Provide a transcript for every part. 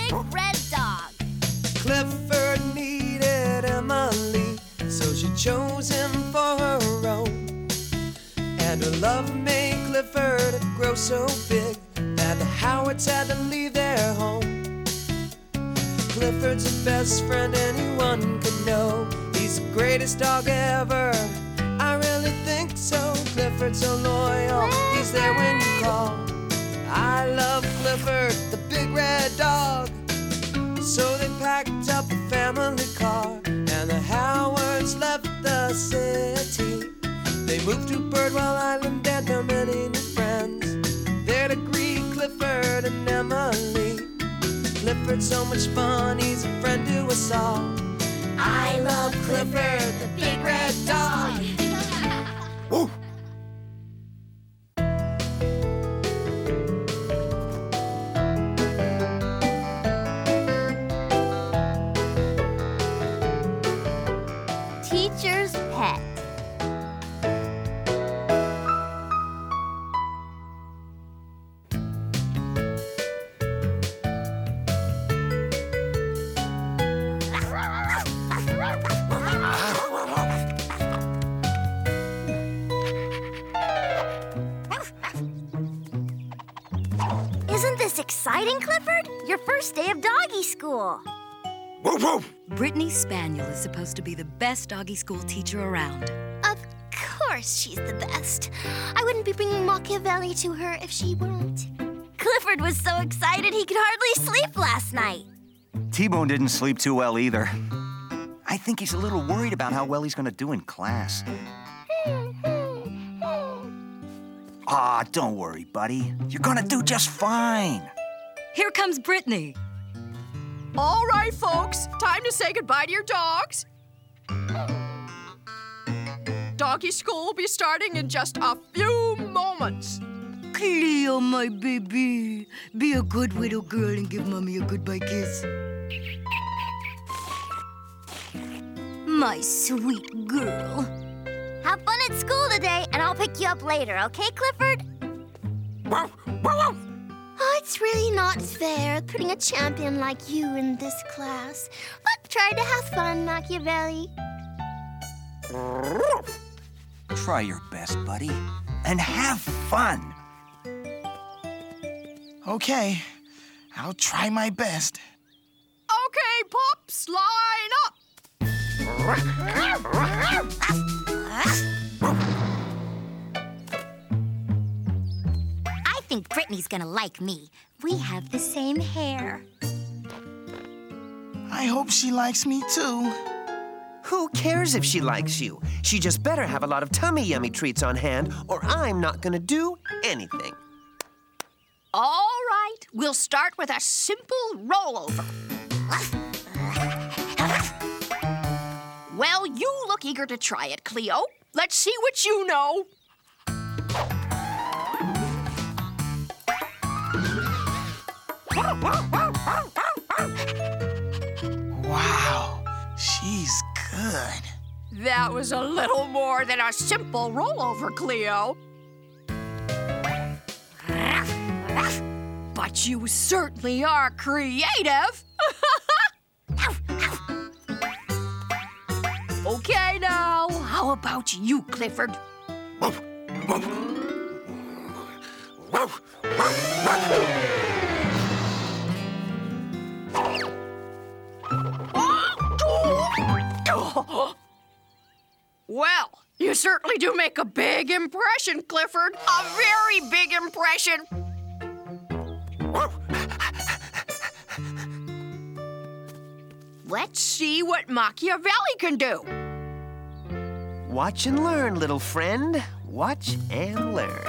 big red dog. Clifford needed Emily, so she chose him for her own. And her love made Clifford grow so big that the Howards had to leave their home. Clifford's the best friend anyone could know. He's the greatest dog ever, I really think so. Clifford's so loyal, he's there when you call. I love Clifford, the big red dog. So they packed up a family car, and the Howards left the city. They moved to Birdwell Island and found many new friends there to greet Clifford and Emily. Clifford's so much fun, he's a friend to us all. I love Clifford, the big red dog. Woo! Teacher's pet. Isn't this exciting, Clifford? Your first day of doggy school. Woof, woof. Brittany Spaniel is supposed to be the best doggy school teacher around. Of course she's the best. I wouldn't be bringing Machiavelli to her if she weren't. Clifford was so excited he could hardly sleep last night. T-Bone didn't sleep too well either. I think he's a little worried about how well he's gonna do in class. Ah, don't worry, buddy. You're gonna do just fine. Here comes Brittany. All right, folks, time to say goodbye to your dogs. Doggy school will be starting in just a few moments. Cleo, my baby. Be a good little girl and give Mommy a goodbye kiss. My sweet girl. Have fun at school today, and I'll pick you up later, okay, Clifford? Woof, woof, woof. Oh, it's really not fair putting a champion like you in this class. But try to have fun, Machiavelli. Try your best, buddy, and have fun. Okay, I'll try my best. Okay, pups, line up. I think Brittany's gonna like me. We have the same hair. I hope she likes me too. Who cares if she likes you? She just better have a lot of tummy yummy treats on hand, or I'm not gonna do anything. All right, we'll start with a simple rollover. Well, you look eager to try it, Cleo. Let's see what you know. Wow, she's good. That was a little more than a simple rollover, Cleo. But you certainly are creative. Okay, now, how about you, Clifford? Woof, woof. Woof, woof, woof. Well, you certainly do make a big impression, Clifford. A very big impression. Let's see what Machiavelli can do. Watch and learn, little friend. Watch and learn.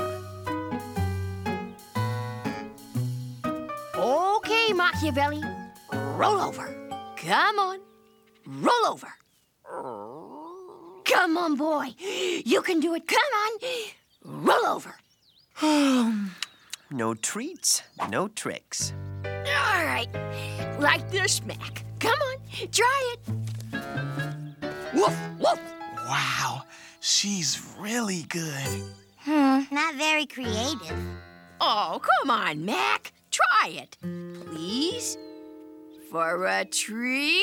Okay, Machiavelli. Roll over. Come on. Roll over. Come on, boy. You can do it. Come on. Roll over. No treats, no tricks. All right. Like this, Mac. Come on. Try it. Woof, woof. Wow, she's really good. Not very creative. Oh, come on, Mac. Try it. Please. for a treat?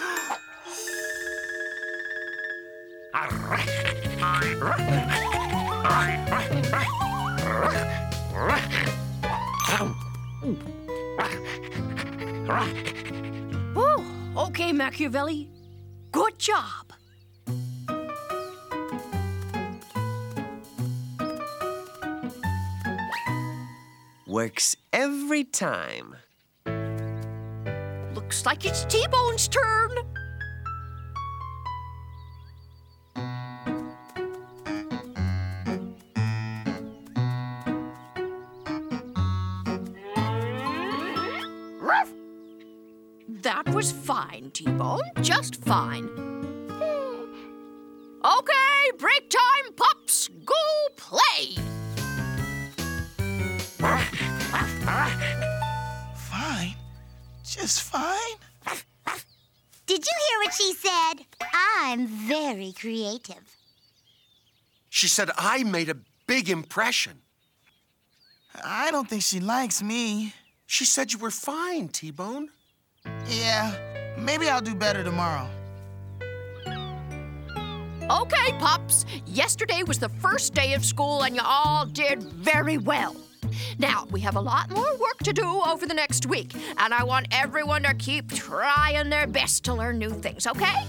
Oh, okay, Machiavelli. Good job. Works every time. Looks like it's T-Bone's turn. Ruff. That was fine, T-Bone. Just fine. Okay, break time, pups. Go play. Fine. Just fine. Did you hear what she said? I'm very creative. She said I made a big impression. I don't think she likes me. She said you were fine, T-Bone. Yeah, maybe I'll do better tomorrow. Okay, pups. Yesterday was the first day of school, and you all did very well. Now, we have a lot more work to do over the next week, and I want everyone to keep trying their best to learn new things, okay?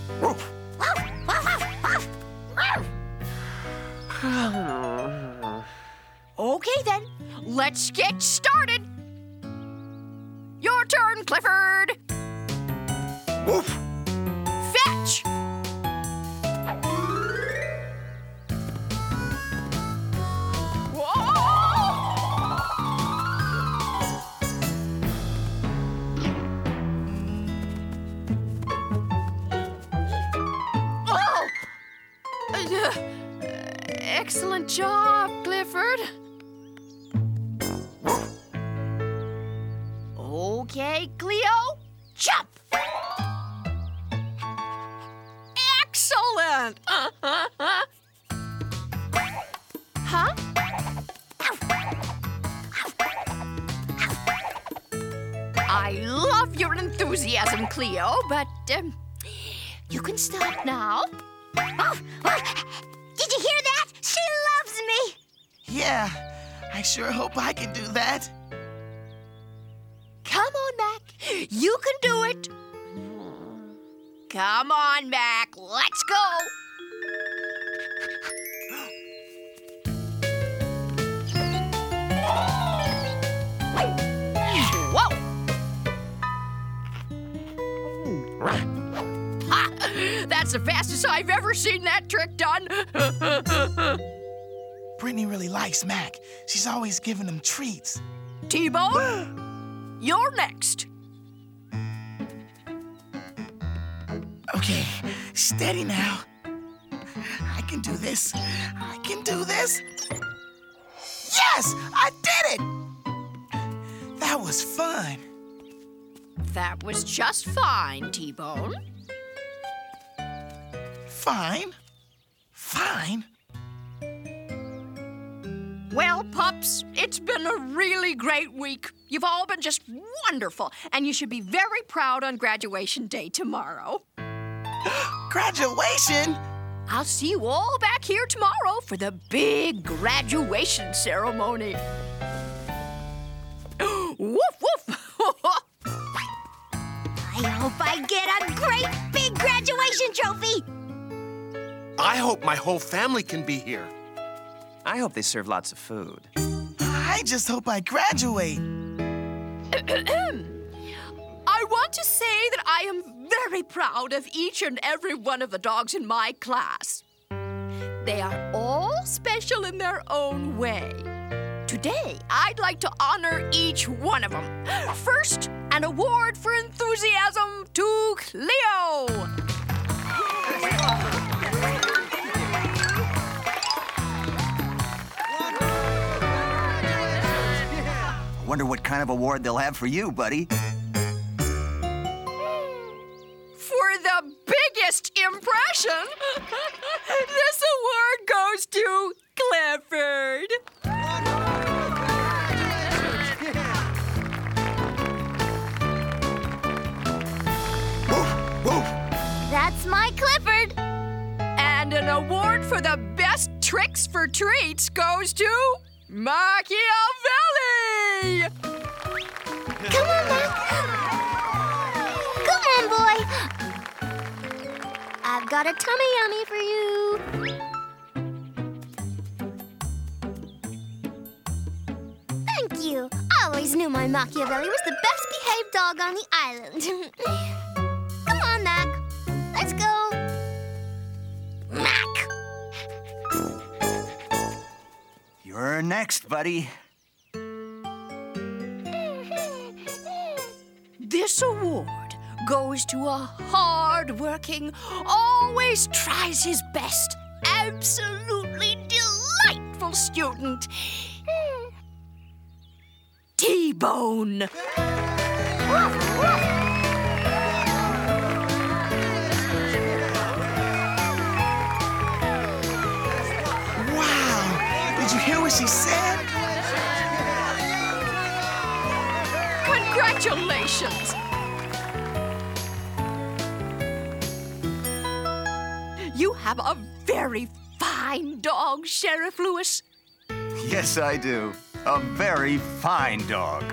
Okay, then. Let's get started. Your turn, Clifford. Woof. Fetch. Excellent job, Clifford. Okay, Cleo, jump. Excellent. Huh? I love your enthusiasm, Cleo, but you can stop now. Oh, did you hear that? She loves me. Yeah, I sure hope I can do that. Come on, Mac. You can do it. Come on, Mac. Let's go. Whoa. Ha! That's the fastest I've ever seen that trick done. Brittany really likes Mac. She's always giving him treats. T-Bone, you're next. Okay, steady now. I can do this. I can do this. Yes, I did it! That was fun. That was just fine, T-Bone. Fine? Fine? Well, pups, it's been a really great week. You've all been just wonderful, and you should be very proud on graduation day tomorrow. Graduation? I'll see you all back here tomorrow for the big graduation ceremony. Woof, woof. I hope I get a great big graduation trophy. I hope my whole family can be here. I hope they serve lots of food. I just hope I graduate. I want to say that I am very proud of each and every one of the dogs in my class. They are all special in their own way. Today, I'd like to honor each one of them. First, an award for enthusiasm to Cleo. I wonder what kind of award they'll have for you, buddy. For the biggest impression, this award goes to Clifford. for the best tricks for treats goes to Machiavelli! Come on, Mac. Come on, boy. I've got a tummy yummy for you. Thank you. I always knew my Machiavelli was the best behaved dog on the island. Come on, Mac. Let's go. Mac! You're next, buddy. This award goes to a hard-working, always tries his best, absolutely delightful student, T-Bone. Wow! Did you hear what she said? Congratulations! You have a very fine dog, Sheriff Lewis. Yes, I do. A very fine dog.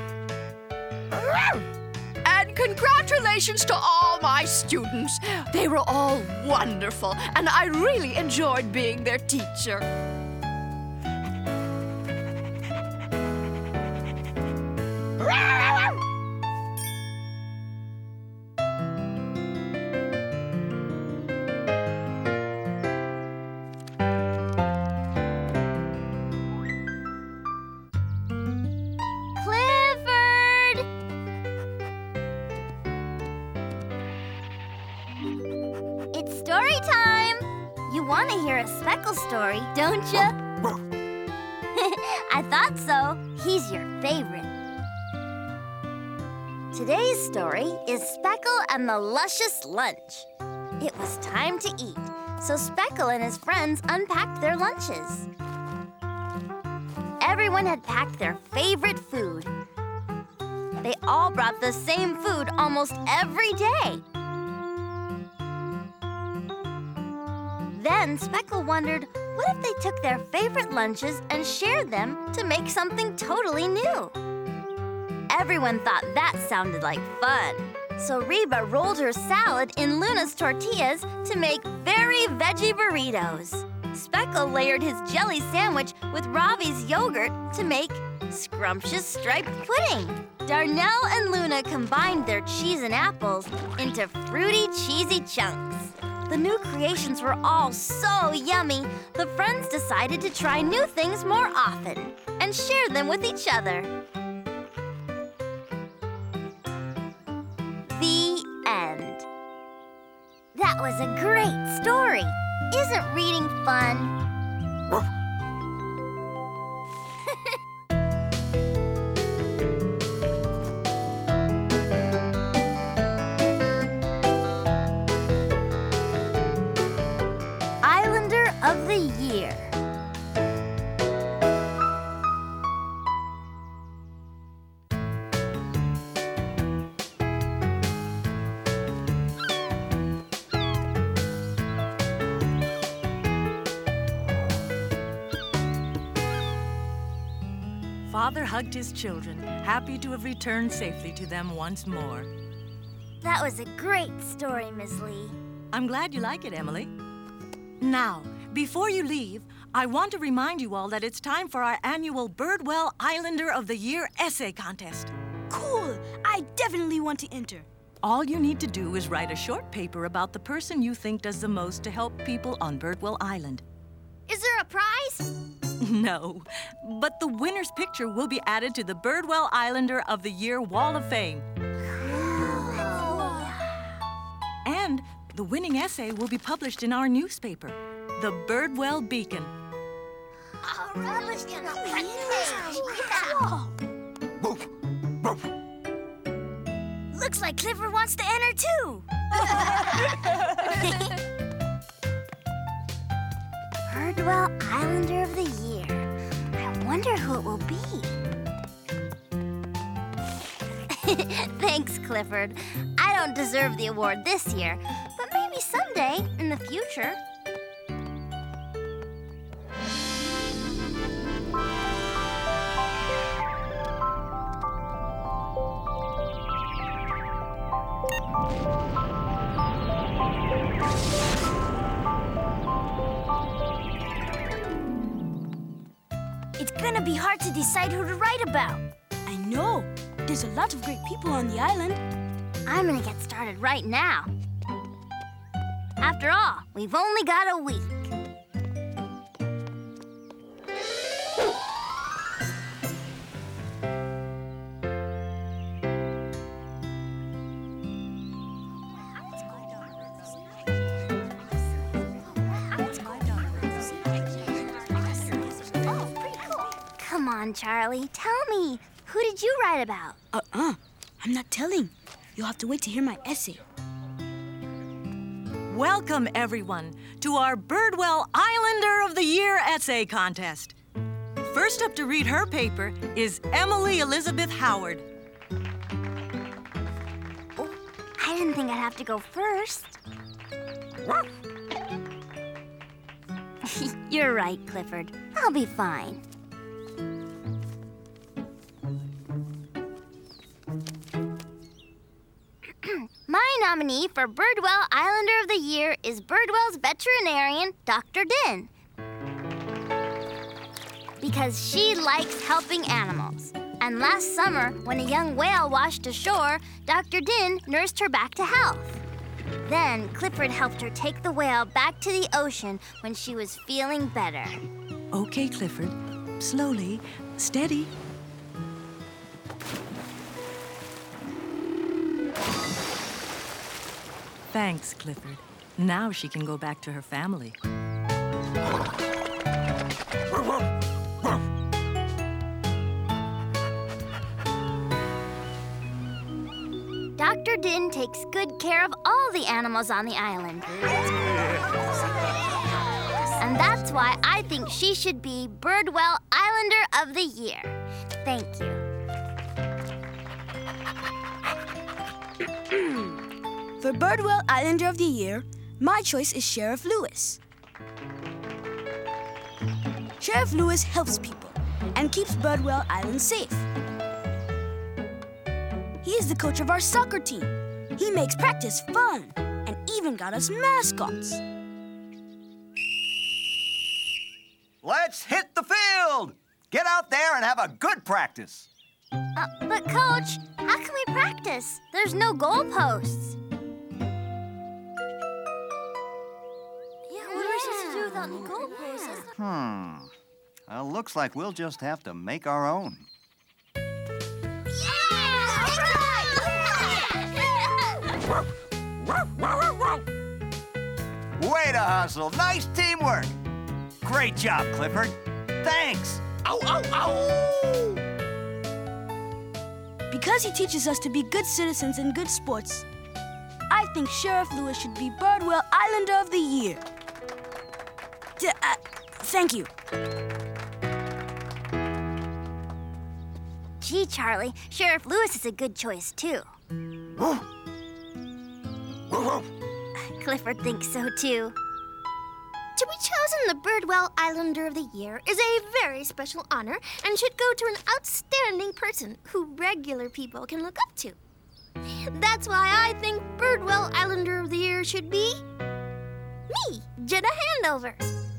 And congratulations to all my students. They were all wonderful, and I really enjoyed being their teacher. Clifford! It's story time. You want to hear a Speckle story, don't you? I thought so. He's your favorite. Today's story is Speckle and the Luscious Lunch. It was time to eat, so Speckle and his friends unpacked their lunches. Everyone had packed their favorite food. They all brought the same food almost every day. Then Speckle wondered, what if they took their favorite lunches and shared them to make something totally new? Everyone thought that sounded like fun. So Reba rolled her salad in Luna's tortillas to make very veggie burritos. Speckle layered his jelly sandwich with Ravi's yogurt to make scrumptious striped pudding. Darnell and Luna combined their cheese and apples into fruity, cheesy chunks. The new creations were all so yummy, the friends decided to try new things more often and share them with each other. The end. That was a great story. Isn't reading fun? Islander of the Year. Father hugged his children, happy to have returned safely to them once more. That was a great story, Miss Lee. I'm glad you like it, Emily. Now, before you leave, I want to remind you all that it's time for our annual Birdwell Islander of the Year essay contest. Cool! I definitely want to enter. All you need to do is write a short paper about the person you think does the most to help people on Birdwell Island. Is there a prize? No, but the winner's picture will be added to the Birdwell Islander of the Year Wall of Fame. And the winning essay will be published in our newspaper, the Birdwell Beacon. Looks like Clifford wants to enter too. Birdwell Islander of the Year. I wonder who it will be. Thanks, Clifford. I don't deserve the award this year, but maybe someday in the future. It's gonna be hard to decide who to write about. I know. There's a lot of great people on the island. I'm gonna get started right now. After all, we've only got a week. Come on, Charlie, tell me. Who did you write about? I'm not telling. You'll have to wait to hear my essay. Welcome, everyone, to our Birdwell Islander of the Year essay contest. First up to read her paper is Emily Elizabeth Howard. Oh, I didn't think I'd have to go first. You're right, Clifford. I'll be fine. My nominee for Birdwell Islander of the Year is Birdwell's veterinarian, Dr. Din. Because she likes helping animals. And last summer, when a young whale washed ashore, Dr. Din nursed her back to health. Then Clifford helped her take the whale back to the ocean when she was feeling better. Okay, Clifford. Slowly, steady. Thanks, Clifford. Now she can go back to her family. Dr. Din takes good care of all the animals on the island. And that's why I think she should be Birdwell Islander of the Year. Thank you. For Birdwell Islander of the Year, my choice is Sheriff Lewis. Sheriff Lewis helps people and keeps Birdwell Island safe. He is the coach of our soccer team. He makes practice fun and even got us mascots. Let's hit the field! Get out there and have a good practice. But Coach, how can we practice? There's no goalposts. What are we supposed to do without any goalposts? Looks like we'll just have to make our own. Way to hustle. Nice teamwork. Great job, Clifford. Thanks. Ow, ow, ow! Because he teaches us to be good citizens and good sports, I think Sheriff Lewis should be Birdwell Islander of the Year. Thank you. Gee, Charlie, Sheriff Lewis is a good choice, too. Clifford thinks so, too. To be chosen the Birdwell Islander of the Year is a very special honor and should go to an outstanding person who regular people can look up to. That's why I think Birdwell Islander of the Year should be me, Jenna Handover.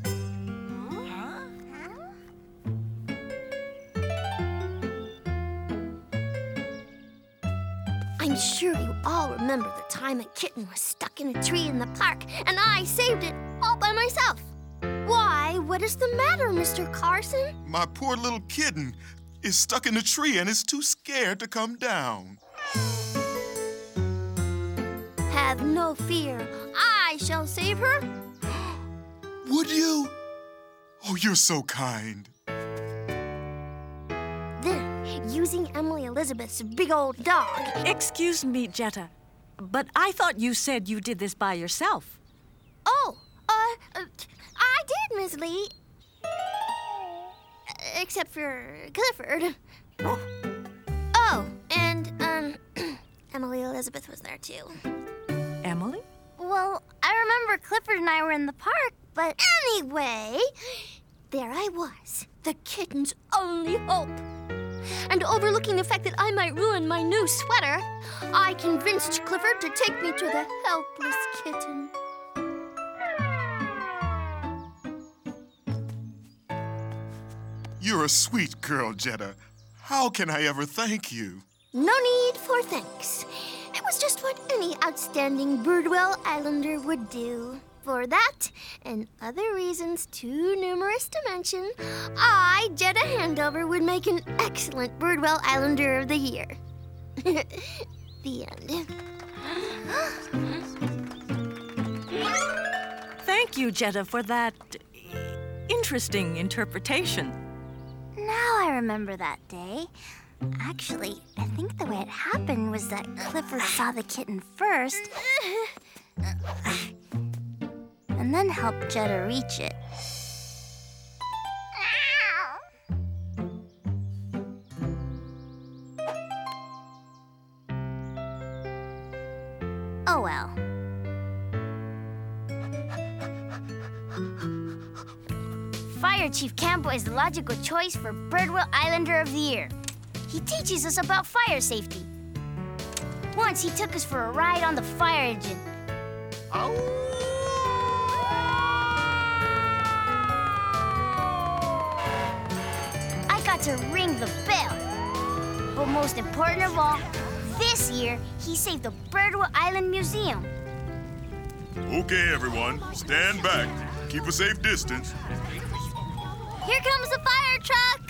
I'm sure you all remember the time a kitten was stuck in a tree in the park and I saved it all by myself. Why, what is the matter, Mr. Carson? My poor little kitten is stuck in a tree and is too scared to come down. Have no fear. I shall save her. Would you? Oh, you're so kind. Then, using Emily Elizabeth's big old dog. Excuse me, Jetta, but I thought you said you did this by yourself. Oh, I did, Miss Lee. Except for Clifford. Oh, and, Emily Elizabeth was there, too. Emily? Well, I remember Clifford and I were in the park, but anyway, there I was, the kitten's only hope. And overlooking the fact that I might ruin my new sweater, I convinced Clifford to take me to the helpless kitten. You're a sweet girl, Jetta. How can I ever thank you? No need for thanks. It was just what any outstanding Birdwell Islander would do. For that, and other reasons too numerous to mention, I, Jetta Handover, would make an excellent Birdwell Islander of the Year. The end. Thank you, Jetta, for that interesting interpretation. Now I remember that day. Actually, I think the way it happened was that Clifford saw the kitten first and then helped Jetta reach it. Oh well. Fire Chief Campbell is the logical choice for Birdwell Islander of the Year. He teaches us about fire safety. Once he took us for a ride on the fire engine. I got to ring the bell. But most important of all, this year, he saved the Birdwell Island Museum. Okay, everyone, stand back. Keep a safe distance. Here comes the fire truck!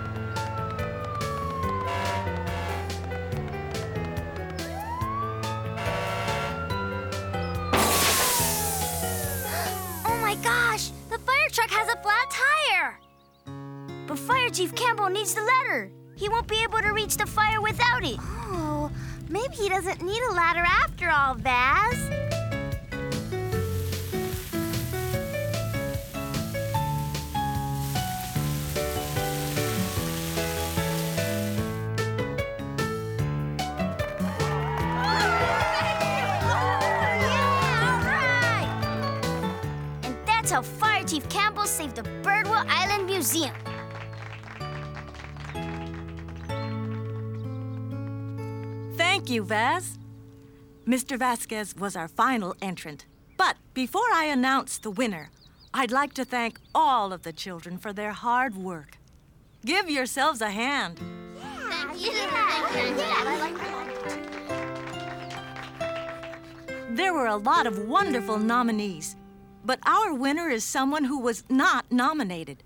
Oh my gosh! The fire truck has a flat tire! But Fire Chief Campbell needs the ladder. He won't be able to reach the fire without it. Oh, maybe he doesn't need a ladder after all, Vaz. That's how Fire Chief Campbell saved the Birdwell Island Museum. Thank you, Vaz. Mr. Vasquez was our final entrant. But before I announce the winner, I'd like to thank all of the children for their hard work. Give yourselves a hand. Thank you. There were a lot of wonderful nominees. But our winner is someone who was not nominated.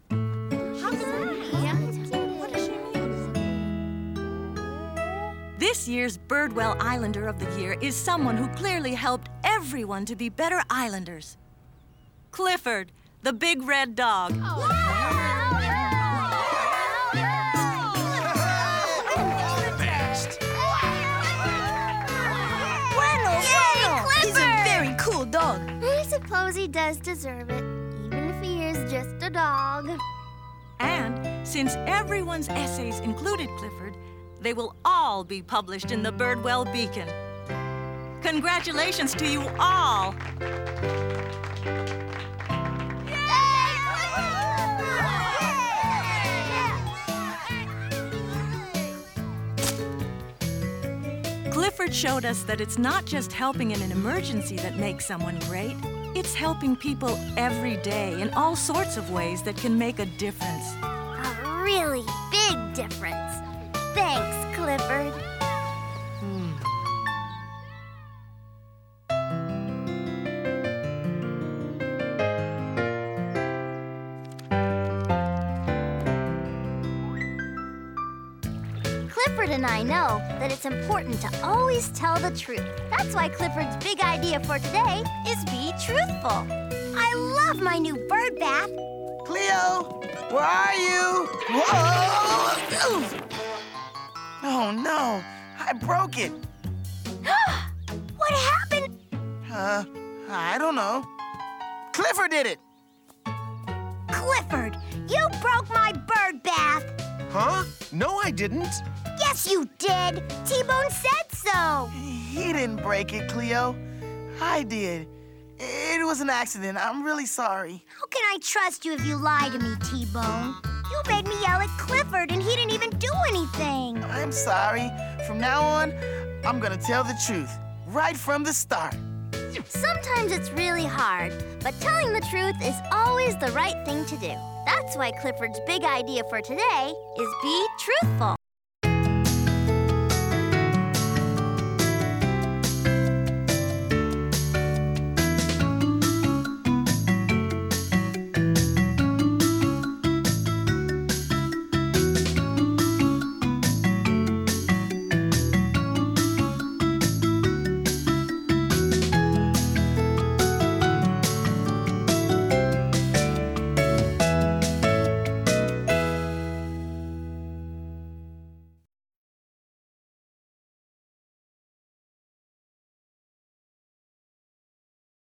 This year's Birdwell Islander of the Year is someone who clearly helped everyone to be better islanders. Clifford, the big red dog. He's a very cool dog. I suppose he does deserve it, even if he is just a dog. And since everyone's essays included Clifford, they will all be published in the Birdwell Beacon. Congratulations to you all! Clifford showed us that it's not just helping in an emergency that makes someone great. It's helping people every day in all sorts of ways that can make a difference. A really big difference. Thanks, Clifford. Clifford and I know that it's important to always tell the truth. That's why Clifford's big idea for today is be truthful. I love my new bird bath. Cleo, where are you? Whoa! Oh no, I broke it. What happened? I don't know. Clifford did it. Clifford, you broke my bird bath. Huh? No, I didn't. Yes, you did. T-Bone said so. He didn't break it, Cleo. I did. It was an accident. I'm really sorry. How can I trust you if you lie to me, T-Bone? You made me yell at Clifford and he didn't even do anything. I'm sorry. From now on, I'm gonna tell the truth, right from the start. Sometimes it's really hard, but telling the truth is always the right thing to do. That's why Clifford's big idea for today is be truthful.